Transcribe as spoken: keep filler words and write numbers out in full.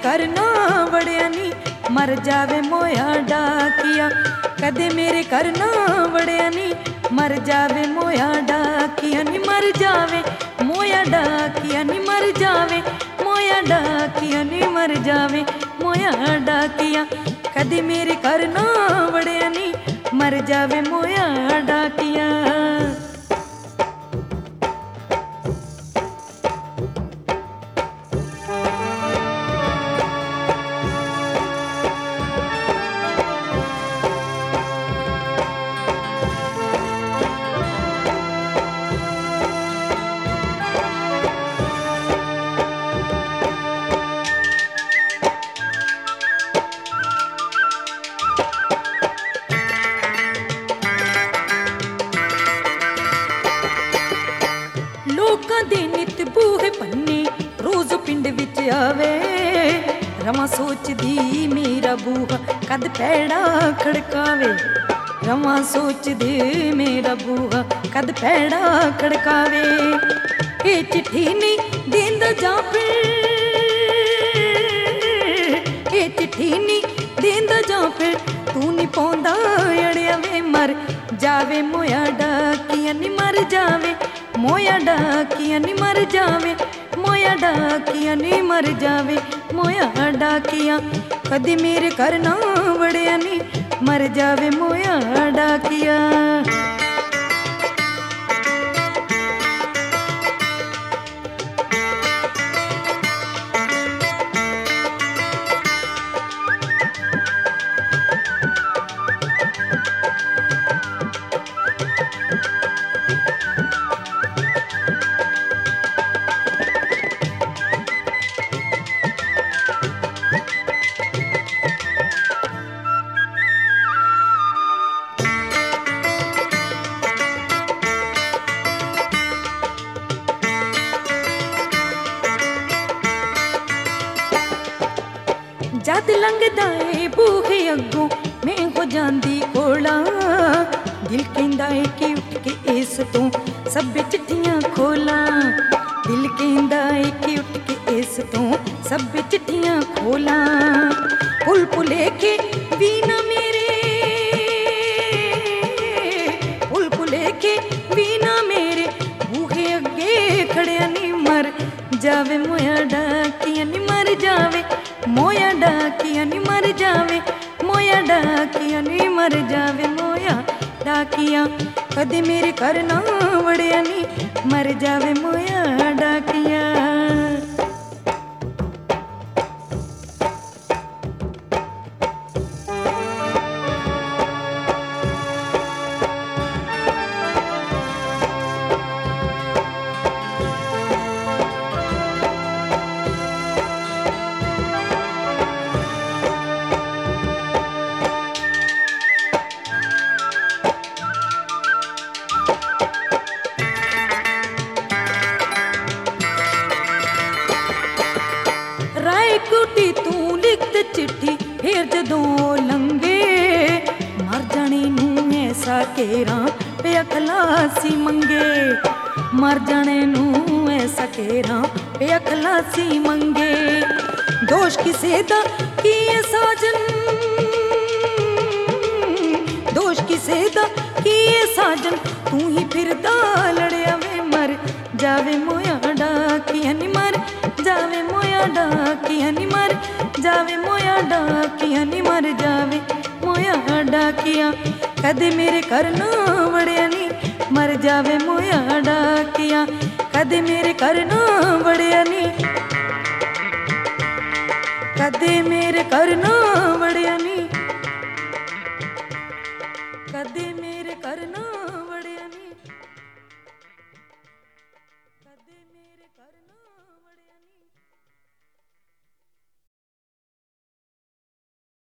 घर ना वड़िया नी मर जावे मोया डाकिया। कदे मेरे घर ना वड़िया नी मर जावे मोया डाकिया नी मर जावे मोया डाकिया नी मर जावे मोया डाकिया नी मर जावे मोया डाकिया। कदे मेरे घर ना वड़िया नी मर जावे मोया डाकिया। लोकां दे नित बूहे भन्ने रोज पिंड विच आवे। रवां सोचदी मेरा बूहा कद पैड़ा खड़कावे। रवां सोचदी मेरा बूहा कद पैड़ा खड़कावे। ए चिट्ठी नहीं देंदा जां फिर ए चिट्ठी नहीं देंदा जां फिर तू नहीं पौंदा अड़िया वे मर जावे मोया डाकिया नी मर जावे मोया डाकिया नी मर जावे मोया डाकिया नी मर जावे मोया डाकिया। कदी मेरे घर ना वड़िया नी मर जावे मोया डाकिया। जद लंघदा ए बूहे अगों मैं हो जांदी कोला। दिल कहंदा ए कि उठ के इस तों सब चिट्ठियां खोला। दिल कहंदा ए कि उठ के इस तों सब चिट्ठियां खोला। पुल पुले के वीना मेरे पुल पुले के वीना मेरे बूहे अगे खड़िया नी मर जावे मोया डाकिया नी मर जावे मोया डाकिया नी मर जावे मोया डाकिया नी मर जावे मोया डाकिया। कदे मेरे घर ना वड़िया नी मर जावे मोया डाकिया। कुटी तू लिखत चिट्ठी फिर जदों लंघे मर जाने नूं ऐसा केरा पिया खलासी मंगे। मर जाने नूं ऐसा केरा पिया खलासी मंगे। दोष किसे दा की है साजन दोष किसे दा की है साजन तू ही फिरदा लड़िया वे मर जावे मोया डाकिया नी मर जावे मोया डाकिया नी मर जावे मोया डाकिया नी मर जावे मोया डाकिया। कदे मेरे घर ना वड़िया नी मर जावे मोया डाकिया। कदे मेरे घर ना वड़िया नी कदे मेरे घर ना वड़िया नी कदे मेरे घर ना वड़िया नी कदे मेरे घर ना